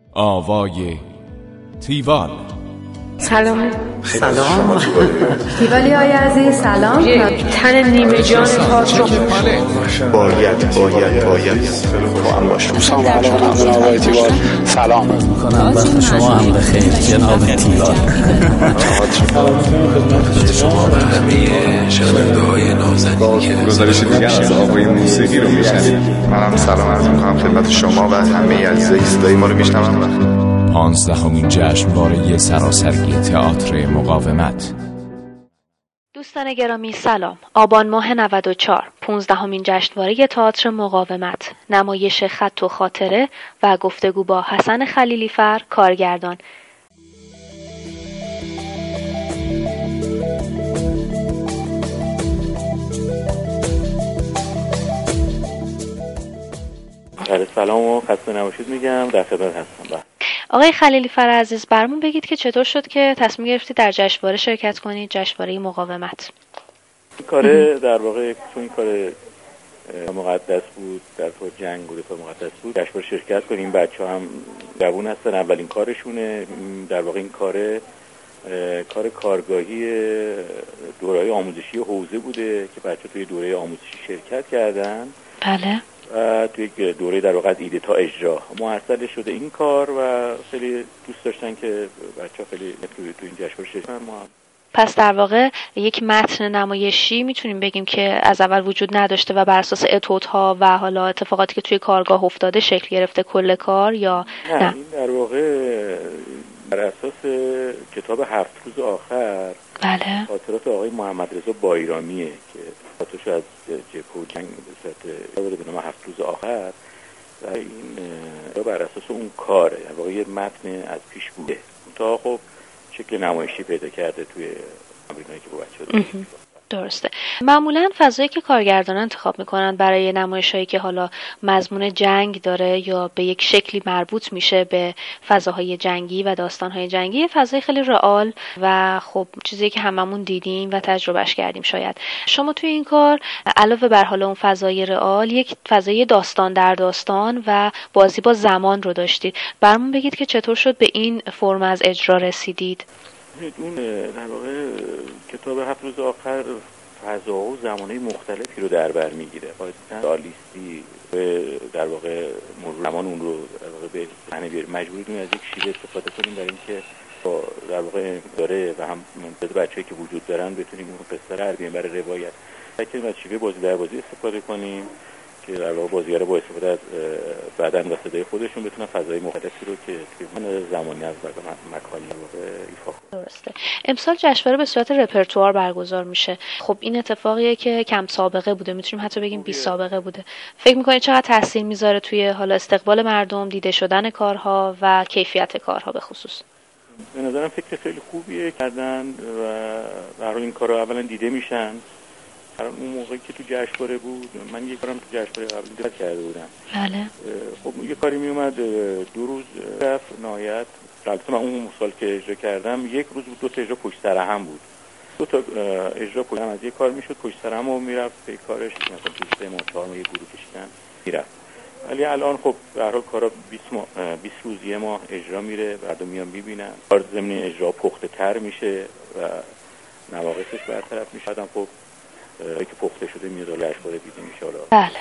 آوای تیوال. سلام. تیوالی های عزیز سلام. یک تن نیمه جان تئاتر باید با هم باشم. دوستان علاقه آقای تیوال سلام میکنم. وقت شما هم بخیر جناب تیوال. خدمت شما و همه شنونده های نازنین که گزارش دیگر از آقای موسیقی رو میشنید. منم سلام عرض میکنم خدمت شما و همه عزیزای صدای ما رو میشنون. 15مین جشنواره سراسری تئاتر مقاومت. دوستان گرامی سلام. آبان ماه 94 15مین جشنواره تئاتر مقاومت، نمایش خط و خاطره و گفتگو با حسن خلیلی‌فر کارگردان. سلام و خسته نباشید میگم، در خدمت هستم. آقای خلیلی‌فر عزیز، برامون بگید که چطور شد که تصمیم گرفتید در جشنواره شرکت کنید، جشنواره مقاومت؟ این کار در واقع چون این کار مقدس بود، در طور جنگ بود، مقدس بود، جشنواره شرکت کنیم. بچه‌ها هم جوون هستن، اولین کارشونه. در واقع این کار کارگاهی دوره‌های آموزشی حوزه بوده که بچه‌ها توی دوره آموزشی شرکت کردن. بله. توی دوره در واقع ایده تا اجرا محصل شده این کار و خیلی دوست داشتن که بچه‌ها خیلی توی این جشنواره شرکت کنن. پس در واقع یک متن نمایشی میتونیم بگیم که از اول وجود نداشته و بر اساس اتودها و حالا اتفاقاتی که توی کارگاه افتاده شکل گرفته کل کار، یا نه؟ این در واقع بر اساس کتاب 7 روز آخر، بله، خاطرات آقای محمد رضا بایرامیه که خاطرش از جبهه و جنگ به نام 7 روز آخر و این بر اساس اون کاره، در واقع یه متن از پیش بوده تا خب شکل نمایشی پیدا کرده توی تمرینایی که با بچه‌ها داشتیم. درسته. معمولا فضایی که کارگردانان انتخاب میکنن برای نمایشایی که حالا مضمون جنگ داره یا به یک شکلی مربوط میشه به فضاهای جنگی و داستانهای جنگی، فضای خیلی رئال و خب چیزی که هممون دیدیم و تجربهش کردیم. شاید شما توی این کار علاوه بر حالا اون فضای رئال، یک فضای داستان در داستان و بازی با زمان رو داشتید. برامون بگید که چطور شد به این فرم از اجرا رسیدید؟ اون در واقع کتاب 7 روز آخر فضا و زمانه مختلفی رو در بر میگیره. سالیستی در واقع مرور زمان اون رو در واقع به صحنه بیاریم. مجبوریم از یک شیوه استفاده کنیم برای اینکه در واقع داره و هم بچه‌ای که وجود دارن بتونیم اون قصه رو بیاریم برای روایت. فکر از شیوه بازی در بازی استفاده کنیم که در واقع بازیگرا با استفاده از بدن و صدای خودشون بتونن فضای مختلفی رو که توی زمانی از مکانی رو ایفا کنن. درسته. امسال جشنواره به صورت رپرتوار برگزار میشه. خب این اتفاقیه که کم سابقه بوده، میتونیم حتی بگیم بی سابقه بوده. فکر میکنید چقدر تاثیر میذاره توی حالا استقبال مردم، دیده شدن کارها و کیفیت کارها به خصوص؟ به نظرم فکر خیلی خوبیه کردن و برای این کارا اولا دیده میشن. اون موقعی که تو جشنواره بود، من یک بارم تو جشنواره قبلی دیدار کرده بودم. بله. خب یه کاری می اومد 2 روز رفت نهایت. البته من اون سال که اجرا کردم 1 روز بود، 2 تا اجرا پشت سر هم بود. 2 تا اجرا پشت هم از یک کار میشد، پشت سر هم میرفت به کارش، مثلا تو 3 ماه 4 ماه یه گروه کشیدن میرفت. ولی الان خب به هر حال کارا 20 روز یه ماه اجرا میره، بعد میان میبینن. کار ضمن اجرا پخته تر میشه و نواقصش برطرف میشه. آدم خب که پخته شده میاد جشنواره دیده میشه. بله.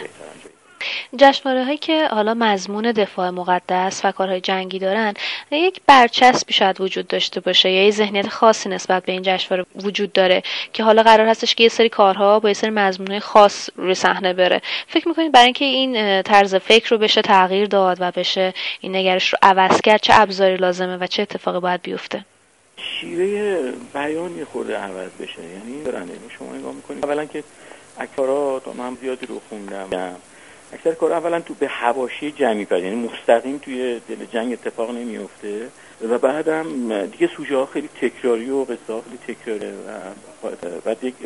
جشنواره هایی که حالا مضمون دفاع مقدس و کارهای جنگی دارن، یک برچسبی شاید وجود داشته باشه یا یه ذهنیت خاصی نسبت به این جشنواره وجود داره که حالا قرار هستش که یه سری کارها با یه سری مضمونهای خاص روی صحنه بره. فکر میکنید برای اینکه این طرز فکر رو بشه تغییر داد و بشه این نگرش رو عوض کرد، چه ابزاری لازمه و چه اتفاقی باید بیفته؟ شیوه بیان یه خورده عوض بشه. یعنی شما نگاه میکنید اولا که اکثرا من زیادی رو خوندم، اکثر کار اولا تو به حواشی جنگی پد، یعنی مستقیم توی دل جنگ اتفاق نمیفته و بعدم دیگه سوژه ها خیلی تکراری و قصه ها خیلی تکراره و بعد یک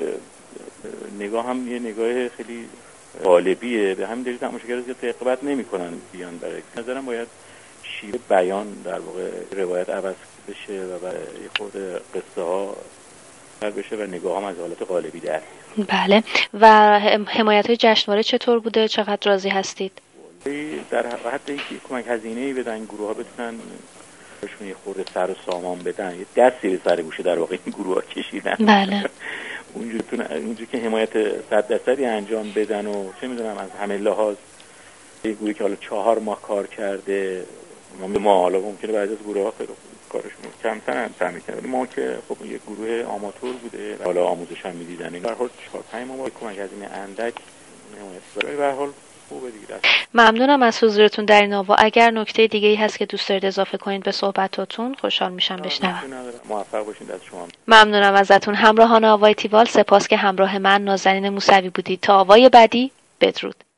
نگاه هم یه نگاه خیلی غالبیه. به همین دلیل تماشاگر زیاد رقابت نمیکنن بیان. برای نظرم باید شیوه بیان در واقع روایت عوض بشه و یه خورده قصه ها بشه و نگاه هم از حالت غالبی در. بله. و حمایت های جشنواره چطور بوده؟ چقدر راضی هستید؟ در حد کمک هزینه‌ای بدن، گروه ها بتونن بهشون یه خورده سر و سامان بدن، یه دستی به سر گوشه در واقع این گروه ها کشیدن. بله. اونجوری که حمایت 100% انجام بدن و چه میدونم از همه لحاظ یه گروهی که حالا 4 ماه کار کرده، ما حالا ممکنه بعضی از گروه ها خیلی کارشون کمتر انجام میدن، ولی ما که خب یه گروه آماتور بوده و حالا آموزش هم میدیدن، این به هر حال 4-5 ماه کمک هزینه اندک حمایت به هر حال خوبه دیگه. ممنونم از حضورتون در این آوا. اگر نکته دیگه‌ای هست که دوست دارید اضافه کنید به صحبتاتون خوشحال میشم بشنوم. موفق باشین. دست شما. ممنونم ازتون همراهان آوای تیوال. سپاس که همراه من نازنین موسوی بودید. تا آوای بعدی بدرود.